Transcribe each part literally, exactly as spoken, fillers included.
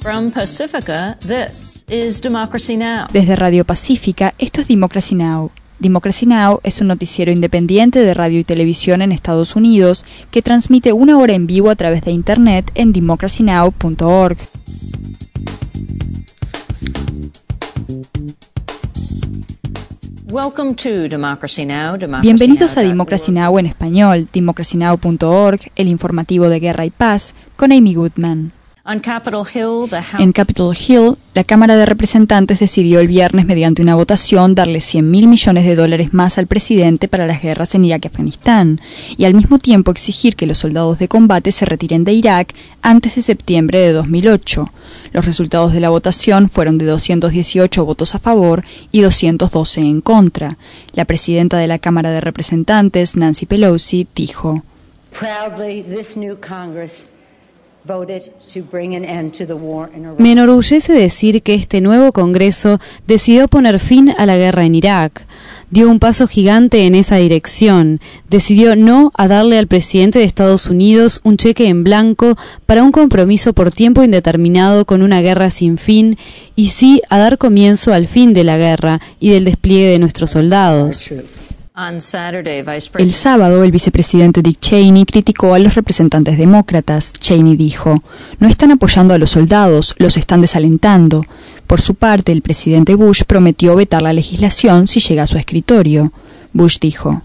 From Pacifica, this is Democracy Now! Desde Radio Pacífica, esto es Democracy Now! Democracy Now! Es un noticiero independiente de radio y televisión en Estados Unidos que transmite una hora en vivo a través de Internet en democracy now punto org. Welcome to Democracy Now! Democracy Bienvenidos a Democracy Now! En español, democracy now punto org, el informativo de Guerra y Paz, con Amy Goodman. On Capitol Hill, the House... En Capitol Hill, la Cámara de Representantes decidió el viernes mediante una votación darle cien mil millones de dólares más al presidente para las guerras en Irak y Afganistán, y al mismo tiempo exigir que los soldados de combate se retiren de Irak antes de septiembre de dos mil ocho. Los resultados de la votación fueron de doscientos dieciocho votos a favor y doscientos doce en contra. La presidenta de la Cámara de Representantes, Nancy Pelosi, dijo: Proudly, this new Congress Me enorgullece decir que este nuevo Congreso decidió poner fin a la guerra en Irak. Dio un paso gigante en esa dirección. Decidió no a darle al presidente de Estados Unidos un cheque en blanco para un compromiso por tiempo indeterminado con una guerra sin fin, y sí a dar comienzo al fin de la guerra y del despliegue de nuestros soldados. El sábado, el vicepresidente Dick Cheney criticó a los representantes demócratas. Cheney dijo: "No están apoyando a los soldados, los están desalentando". Por su parte, el presidente Bush prometió vetar la legislación si llega a su escritorio. Bush dijo: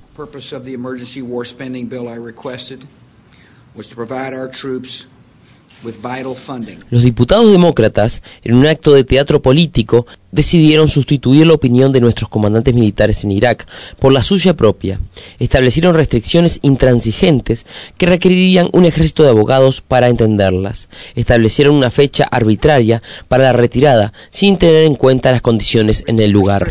Los diputados demócratas, en un acto de teatro político, decidieron sustituir la opinión de nuestros comandantes militares en Irak por la suya propia. Establecieron restricciones intransigentes que requerirían un ejército de abogados para entenderlas. Establecieron una fecha arbitraria para la retirada sin tener en cuenta las condiciones en el lugar.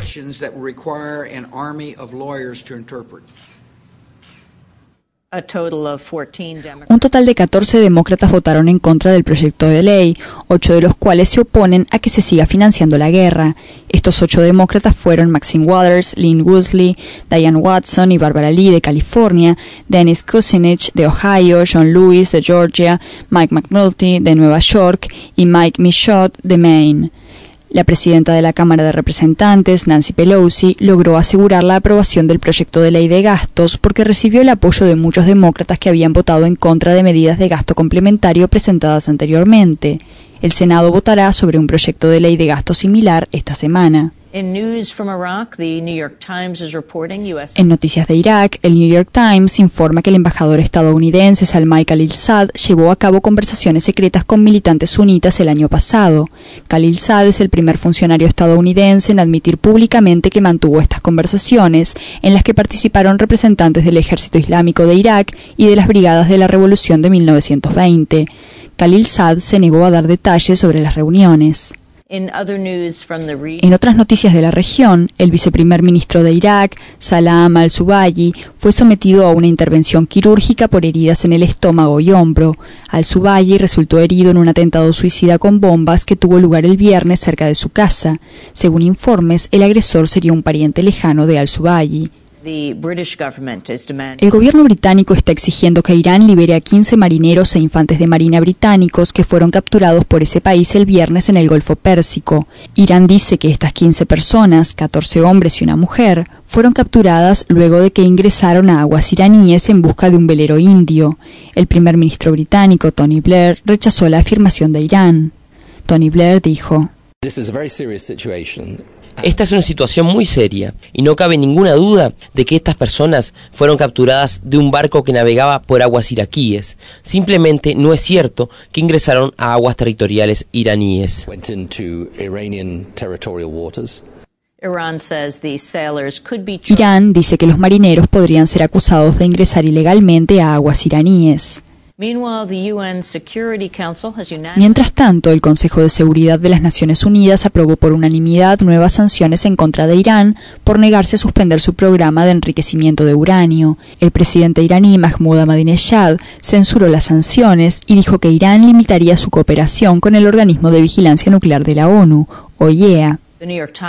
Un total de catorce demócratas votaron en contra del proyecto de ley, ocho de los cuales se oponen a que se siga financiando la guerra. Estos ocho demócratas fueron Maxine Waters, Lynn Woosley, Diane Watson y Barbara Lee de California, Dennis Kucinich de Ohio, John Lewis de Georgia, Mike McNulty de Nueva York y Mike Michaud de Maine. La presidenta de la Cámara de Representantes, Nancy Pelosi, logró asegurar la aprobación del proyecto de ley de gastos porque recibió el apoyo de muchos demócratas que habían votado en contra de medidas de gasto complementario presentadas anteriormente. El Senado votará sobre un proyecto de ley de gasto similar esta semana. In news from Iraq, the New York Times is reporting U S En noticias de Irak, el New York Times informa que el embajador estadounidense Zalmay Khalilzad llevó a cabo conversaciones secretas con militantes sunitas el año pasado. Khalilzad es el primer funcionario estadounidense en admitir públicamente que mantuvo estas conversaciones, en las que participaron representantes del Ejército Islámico de Irak y de las Brigadas de la Revolución de mil novecientos veinte. Khalilzad se negó a dar detalles sobre las reuniones. En otras noticias de la región, el viceprimer ministro de Irak, Salam al-Zubayi, fue sometido a una intervención quirúrgica por heridas en el estómago y hombro. Al-Zubayi resultó herido en un atentado suicida con bombas que tuvo lugar el viernes cerca de su casa. Según informes, el agresor sería un pariente lejano de al-Zubayi. El gobierno británico está exigiendo que Irán libere a quince marineros e infantes de marina británicos que fueron capturados por ese país el viernes en el Golfo Pérsico. Irán dice que estas quince personas, catorce hombres y una mujer, fueron capturadas luego de que ingresaron a aguas iraníes en busca de un velero indio. El primer ministro británico, Tony Blair, rechazó la afirmación de Irán. Tony Blair dijo: Esta es una situación muy seria y no cabe ninguna duda de que estas personas fueron capturadas de un barco que navegaba por aguas iraquíes. Simplemente no es cierto que ingresaron a aguas territoriales iraníes. Irán dice que los marineros podrían ser acusados de ingresar ilegalmente a aguas iraníes. Mientras tanto, el Consejo de Seguridad de las Naciones Unidas aprobó por unanimidad nuevas sanciones en contra de Irán por negarse a suspender su programa de enriquecimiento de uranio. El presidente iraní Mahmoud Ahmadinejad censuró las sanciones y dijo que Irán limitaría su cooperación con el Organismo de Vigilancia Nuclear de la ONU, O I E A. El New York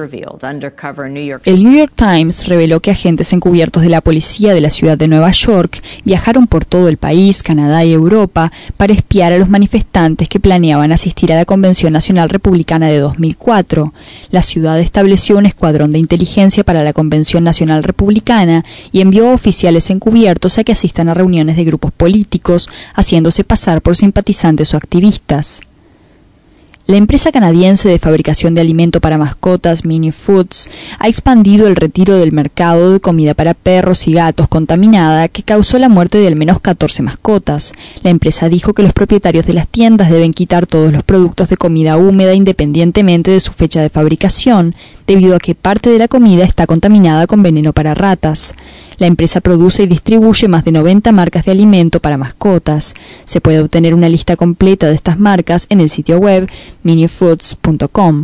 Times reveló que agentes encubiertos de la policía de la ciudad de Nueva York viajaron por todo el país, Canadá y Europa para espiar a los manifestantes que planeaban asistir a la Convención Nacional Republicana de dos mil cuatro. La ciudad estableció un escuadrón de inteligencia para la Convención Nacional Republicana y envió oficiales encubiertos a que asistan a reuniones de grupos políticos, haciéndose pasar por simpatizantes o activistas. La empresa canadiense de fabricación de alimento para mascotas, Mini Foods, ha expandido el retiro del mercado de comida para perros y gatos contaminada que causó la muerte de al menos catorce mascotas. La empresa dijo que los propietarios de las tiendas deben quitar todos los productos de comida húmeda independientemente de su fecha de fabricación, debido a que parte de la comida está contaminada con veneno para ratas. La empresa produce y distribuye más de noventa marcas de alimento para mascotas. Se puede obtener una lista completa de estas marcas en el sitio web mini foods punto com.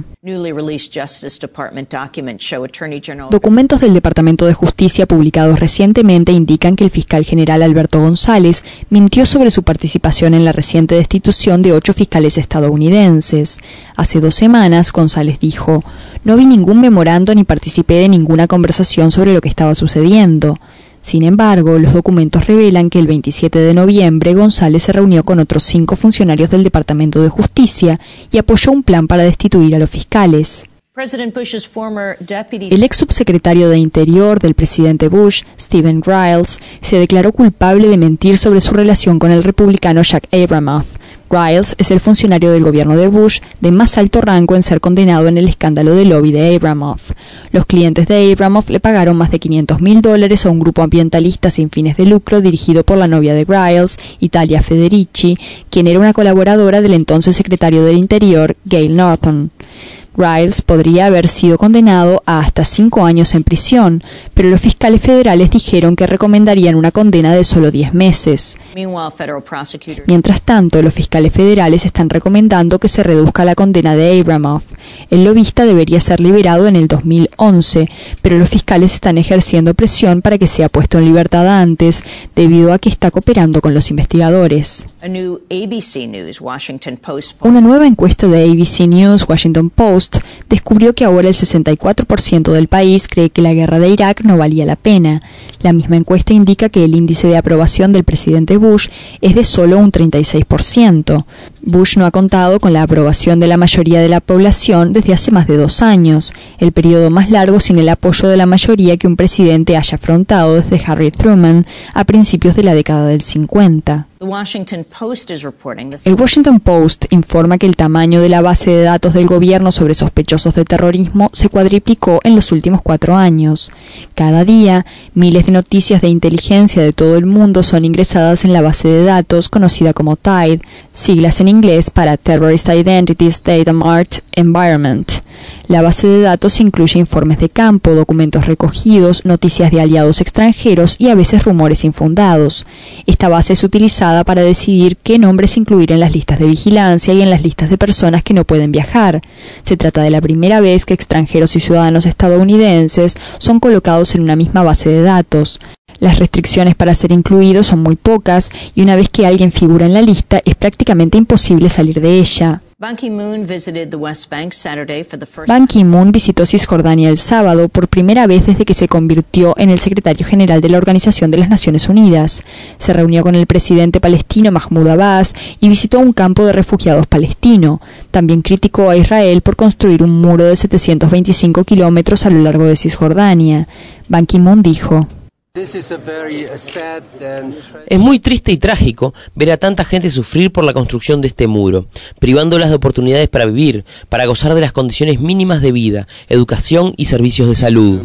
Documentos del Departamento de Justicia publicados recientemente indican que el fiscal general Alberto González mintió sobre su participación en la reciente destitución de ocho fiscales estadounidenses. Hace dos semanas, González dijo: "No vi ningún memorando ni participé de ninguna conversación sobre lo que estaba sucediendo". Sin embargo, los documentos revelan que el veintisiete de noviembre González se reunió con otros cinco funcionarios del Departamento de Justicia y apoyó un plan para destituir a los fiscales. El ex subsecretario de Interior del presidente Bush, Steven Giles, se declaró culpable de mentir sobre su relación con el republicano Jack Abramoff. Giles es el funcionario del gobierno de Bush de más alto rango en ser condenado en el escándalo de lobby de Abramoff. Los clientes de Abramoff le pagaron más de quinientos mil dólares a un grupo ambientalista sin fines de lucro dirigido por la novia de Giles, Italia Federici, quien era una colaboradora del entonces secretario del Interior, Gail Norton. Giles podría haber sido condenado a hasta cinco años en prisión, pero los fiscales federales dijeron que recomendarían una condena de solo diez meses. Mientras tanto, los fiscales federales están recomendando que se reduzca la condena de Abramoff. El lobista debería ser liberado en el dos mil once, pero los fiscales están ejerciendo presión para que sea puesto en libertad antes, debido a que está cooperando con los investigadores. Una nueva encuesta de A B C News Washington Post descubrió que ahora el sesenta y cuatro por ciento del país cree que la guerra de Irak no valía la pena. La misma encuesta indica que el índice de aprobación del presidente Bush es de solo un treinta y seis por ciento. Bush no ha contado con la aprobación de la mayoría de la población desde hace más de dos años, el periodo más largo sin el apoyo de la mayoría que un presidente haya afrontado desde Harry Truman a principios de la década del cincuenta. El Washington Post informa que el tamaño de la base de datos del gobierno sobre sospechosos de terrorismo se cuadriplicó en los últimos cuatro años. Cada día, miles de noticias de inteligencia de todo el mundo son ingresadas en la base de datos conocida como TIDE, siglas en inglés para Terrorist Identities Data Mart Environment. La base de datos incluye informes de campo, documentos recogidos, noticias de aliados extranjeros y a veces rumores infundados. Esta base es utilizada para decidir qué nombres incluir en las listas de vigilancia y en las listas de personas que no pueden viajar. Se trata de la primera vez que extranjeros y ciudadanos estadounidenses son colocados en una misma base de datos. Las restricciones para ser incluidos son muy pocas y una vez que alguien figura en la lista es prácticamente imposible salir de ella. Ban Ki-moon visitó Cisjordania el sábado por primera vez desde que se convirtió en el secretario general de la Organización de las Naciones Unidas. Se reunió con el presidente palestino Mahmoud Abbas y visitó un campo de refugiados palestino. También criticó a Israel por construir un muro de setecientos veinticinco kilómetros a lo largo de Cisjordania. Ban Ki-moon dijo: Es muy triste y trágico ver a tanta gente sufrir por la construcción de este muro, privándolas de oportunidades para vivir, para gozar de las condiciones mínimas de vida, educación y servicios de salud.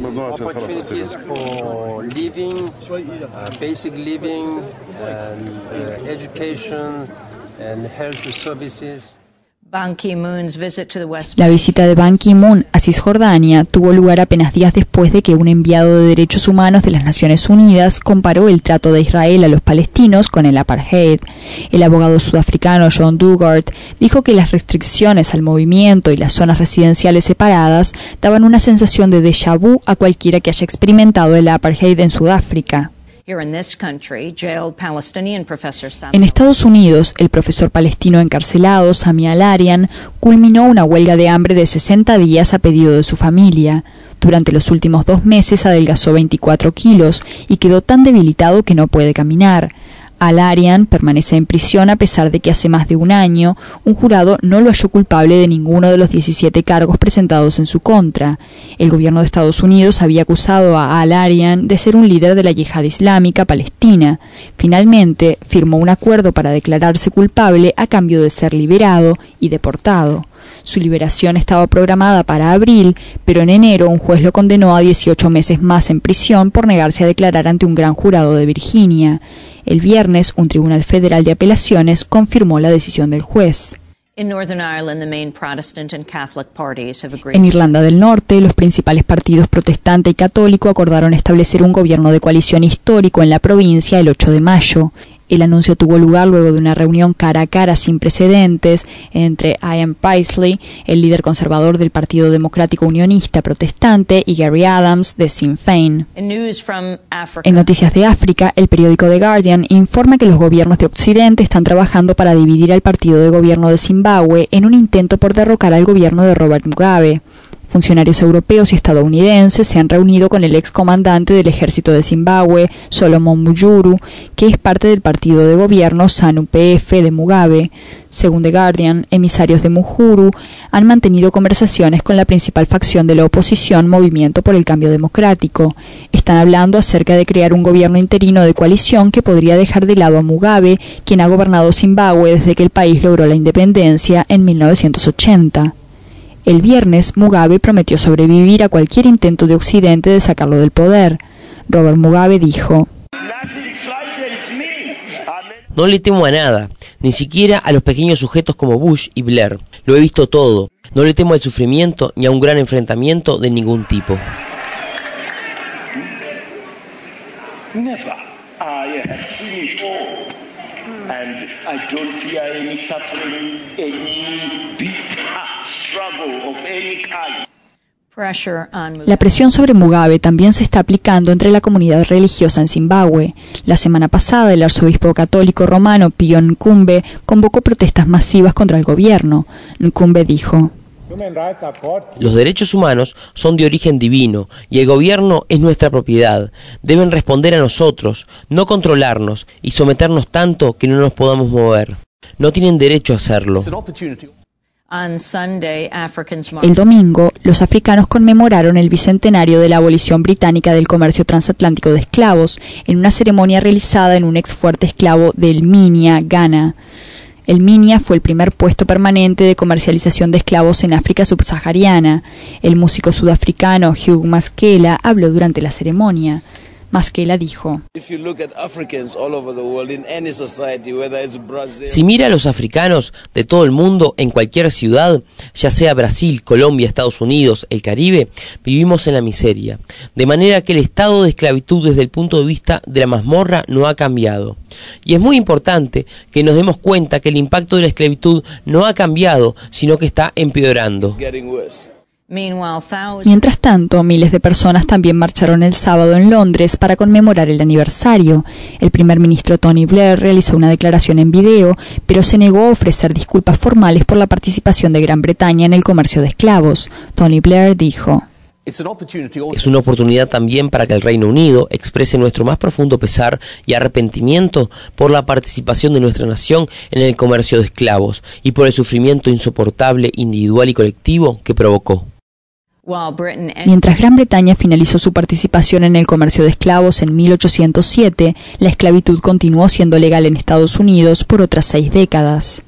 La visita de Ban Ki-moon a Cisjordania tuvo lugar apenas días después de que un enviado de derechos humanos de las Naciones Unidas comparó el trato de Israel a los palestinos con el apartheid. El abogado sudafricano John Dugard dijo que las restricciones al movimiento y las zonas residenciales separadas daban una sensación de déjà vu a cualquiera que haya experimentado el apartheid en Sudáfrica. En Estados Unidos, el profesor palestino encarcelado, Sami Al-Arian, culminó una huelga de hambre de sesenta días a pedido de su familia. Durante los últimos dos meses adelgazó veinticuatro kilos y quedó tan debilitado que no puede caminar. Al-Arian permanece en prisión a pesar de que hace más de un año un jurado no lo halló culpable de ninguno de los diecisiete cargos presentados en su contra. El gobierno de Estados Unidos había acusado a Al-Arian de ser un líder de la yihad islámica palestina. Finalmente, firmó un acuerdo para declararse culpable a cambio de ser liberado y deportado. Su liberación estaba programada para abril, pero en enero un juez lo condenó a dieciocho meses más en prisión por negarse a declarar ante un gran jurado de Virginia. El viernes, un tribunal federal de apelaciones confirmó la decisión del juez. En Irlanda del Norte, los principales partidos protestante y católico acordaron establecer un gobierno de coalición histórico en la provincia el ocho de mayo. El anuncio tuvo lugar luego de una reunión cara a cara sin precedentes entre Ian Paisley, el líder conservador del Partido Democrático Unionista Protestante, y Gary Adams, de Sinn Féin. En Noticias de África, el periódico The Guardian informa que los gobiernos de Occidente están trabajando para dividir al partido de gobierno de Zimbabue en un intento por derrocar al gobierno de Robert Mugabe. Funcionarios europeos y estadounidenses se han reunido con el excomandante del ejército de Zimbabue, Solomon Mujuru, que es parte del partido de gobierno ZANU P F de Mugabe. Según The Guardian, emisarios de Mujuru han mantenido conversaciones con la principal facción de la oposición, Movimiento por el Cambio Democrático. Están hablando acerca de crear un gobierno interino de coalición que podría dejar de lado a Mugabe, quien ha gobernado Zimbabue desde que el país logró la independencia en mil novecientos ochenta. El viernes, Mugabe prometió sobrevivir a cualquier intento de Occidente de sacarlo del poder. Robert Mugabe dijo: No le temo a nada, ni siquiera a los pequeños sujetos como Bush y Blair. Lo he visto todo. No le temo al sufrimiento ni a un gran enfrentamiento de ningún tipo. Never. I have seen it all. And I don't fear any suffering, any bitter struggle of any kind. La presión sobre Mugabe también se está aplicando entre la comunidad religiosa en Zimbabue. La semana pasada, el arzobispo católico romano Pío Nkumbe convocó protestas masivas contra el gobierno. Nkumbe dijo: Los derechos humanos son de origen divino y el gobierno es nuestra propiedad. Deben responder a nosotros, no controlarnos y someternos tanto que no nos podamos mover. No tienen derecho a hacerlo. El domingo, los africanos conmemoraron el bicentenario de la abolición británica del comercio transatlántico de esclavos en una ceremonia realizada en un ex fuerte esclavo del Minya, Ghana. El Minya fue el primer puesto permanente de comercialización de esclavos en África subsahariana. El músico sudafricano Hugh Masekela habló durante la ceremonia. Masekela dijo: Si mira a los africanos de todo el mundo, en cualquier ciudad, ya sea Brasil, Colombia, Estados Unidos, el Caribe, vivimos en la miseria. De manera que el estado de esclavitud desde el punto de vista de la mazmorra no ha cambiado. Y es muy importante que nos demos cuenta que el impacto de la esclavitud no ha cambiado, sino que está empeorando. Mientras tanto, miles de personas también marcharon el sábado en Londres para conmemorar el aniversario. El primer ministro Tony Blair realizó una declaración en video, pero se negó a ofrecer disculpas formales por la participación de Gran Bretaña en el comercio de esclavos. Tony Blair dijo: Es una oportunidad también para que el Reino Unido exprese nuestro más profundo pesar y arrepentimiento por la participación de nuestra nación en el comercio de esclavos y por el sufrimiento insoportable, individual y colectivo que provocó. Mientras Gran Bretaña finalizó su participación en el comercio de esclavos en mil ochocientos siete, la esclavitud continuó siendo legal en Estados Unidos por otras seis décadas.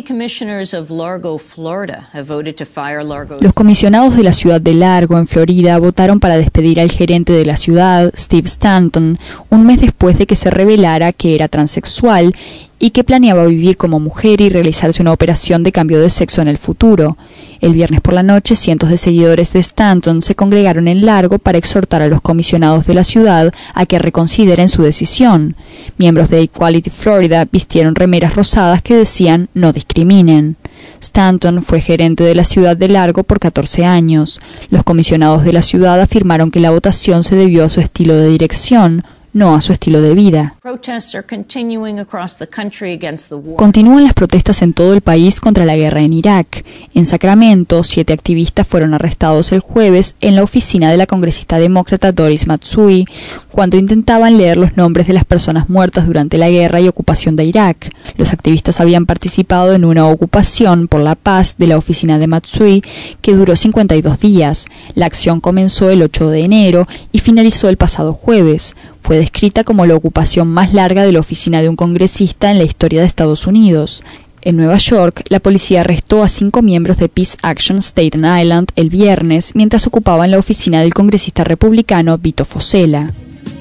Los comisionados de la ciudad de Largo, en Florida, votaron para despedir al gerente de la ciudad, Steve Stanton, un mes después de que se revelara que era transexual y que planeaba vivir como mujer y realizarse una operación de cambio de sexo en el futuro. El viernes por la noche, cientos de seguidores de Stanton se congregaron en Largo para exhortar a los comisionados de la ciudad a que reconsideren su decisión. Miembros de Equality Florida vistieron remeras rosadas que decían "no discriminen". Stanton fue gerente de la ciudad de Largo por catorce años. Los comisionados de la ciudad afirmaron que la votación se debió a su estilo de dirección, no a su estilo de vida. Continúan las protestas en todo el país contra la guerra en Irak. En Sacramento, siete activistas fueron arrestados el jueves en la oficina de la congresista demócrata Doris Matsui cuando intentaban leer los nombres de las personas muertas durante la guerra y ocupación de Irak. Los activistas habían participado en una ocupación por la paz de la oficina de Matsui que duró cincuenta y dos días. La acción comenzó el ocho de enero y finalizó el pasado jueves. Fue descrita como la ocupación más larga de la oficina de un congresista en la historia de Estados Unidos. En Nueva York, la policía arrestó a cinco miembros de Peace Action Staten Island el viernes mientras ocupaban la oficina del congresista republicano Vito Fossella.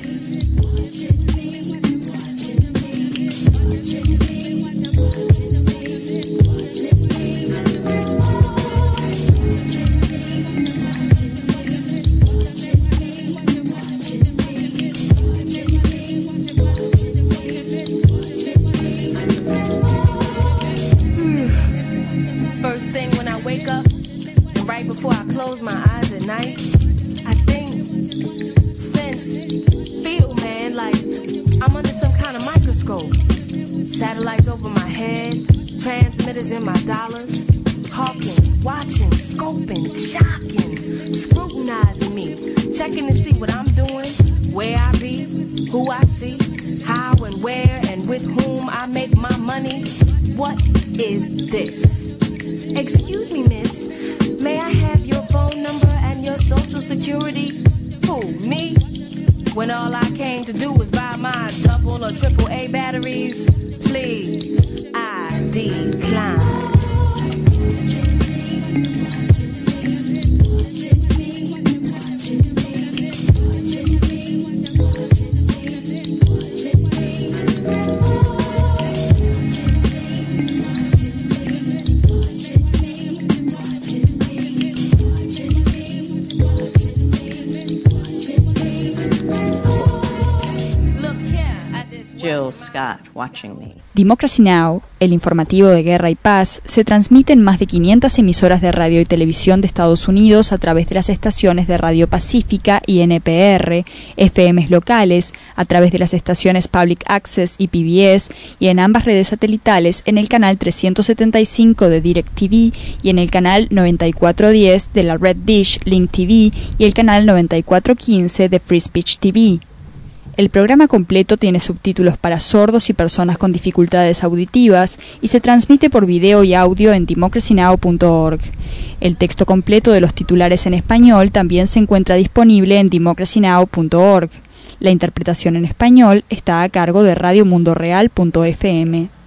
Before I close my eyes at night, I think, sense, feel, man, like I'm under some kind of microscope. Satellites over my head, transmitters in my dollars, hawking, watching, scoping, shocking, scrutinizing me, checking to see what I'm doing, where I be, who I see, how and where and with whom I make my money. What is this? Excuse me, miss. May I have your phone number and your social security? Who, me? When all I came to do was buy my double or triple A batteries? Please, I decline. Jill Scott watching me. Democracy Now!, el informativo de guerra y paz, se transmite en más de quinientas emisoras de radio y televisión de Estados Unidos a través de las estaciones de Radio Pacífica y N P R, F Ms locales, a través de las estaciones Public Access y P B S, y en ambas redes satelitales en el canal trescientos setenta y cinco de DirecTV y en el canal noventa y cuatro diez de la Red Dish Link T V y el canal noventa y cuatro quince de Free Speech T V. El programa completo tiene subtítulos para sordos y personas con dificultades auditivas y se transmite por video y audio en democracy now punto org. El texto completo de los titulares en español también se encuentra disponible en democracy now punto org. La interpretación en español está a cargo de radio mundo real punto f m.